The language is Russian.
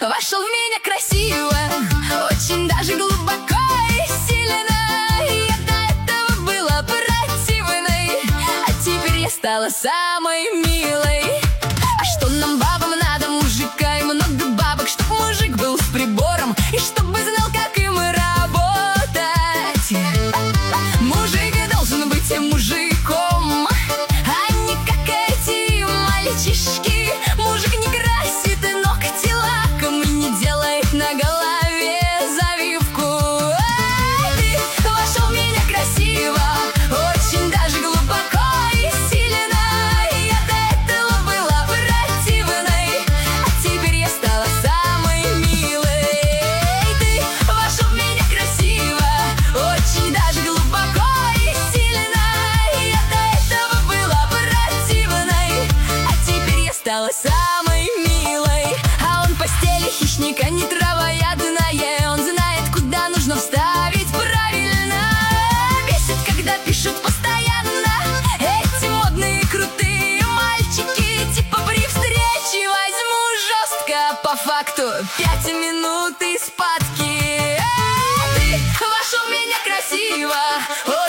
вошел в меня красиво, очень даже глубоко и сильно. Я до этого была противной, а теперь я стала самой милой. А что нам, бабам, надо? Мужика и много бабок, чтоб мужик был с прибором и чтобы знал, как им работать. Мужик должен быть мужиком, а не как эти мальчишки. Мужик не красит ногти лаком и не делает на голове завивку. Ты вошел в меня красиво, очень даже глубоко и сильно. Я до этого была противной, а теперь я стала самой милой. Ты вошел в меня красиво, очень даже глубоко и сильно. Я до этого была противной, а теперь я стала самой милой. А он в постели хищника не травоядное, он знает, куда нужно вставить правильно. Бесит, когда пишут постоянно эти модные крутые мальчики. Типа при встрече возьму жестко, по факту 5 минут из спадки. Ты вошел в меня красиво,